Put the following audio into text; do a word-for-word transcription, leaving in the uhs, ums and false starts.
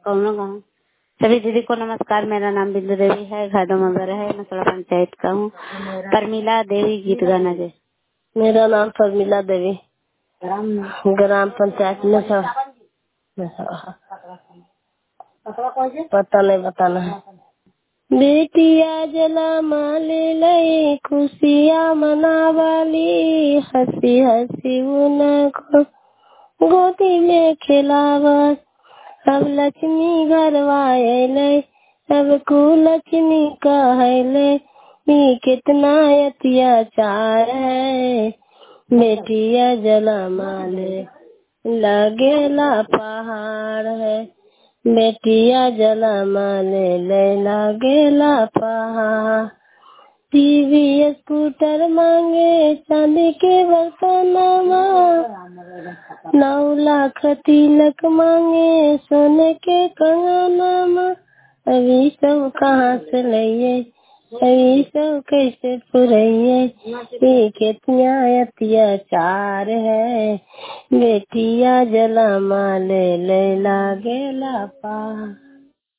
कौन कहाँ। सभी दीदी को नमस्कार। मेरा नाम बिंदु देवी है, घाटो मगर है, मसड़ा पंचायत का हूँ। परमिला देवी गीत गाना दे। मेरा नाम परमिला देवी, ग्राम पंचायत में था। पता नहीं बताना है। बेटिया जला माले लई खुशियाँ मनावाली, हंसी हंसी उनको गोदी में खिलावत। अब लक्ष्मी घरवाए अब कुलक्ष्मी कहले, ये कितना अत्याचार है। बेटिया जला माले लगेला पहाड़ है, बेटिया जला माले ले लगेला पहाड़। टीवी स्कूटर मांगे चांदी के बर्तनवा, नौ लाख तिलक मांगे सोने के कंगनवा। अभी सब कहाँ से लइए, अभी सब कैसे पुरइए, ये कितना अत्याचार है। बेटिया जला माले ले लागेला पहाड़।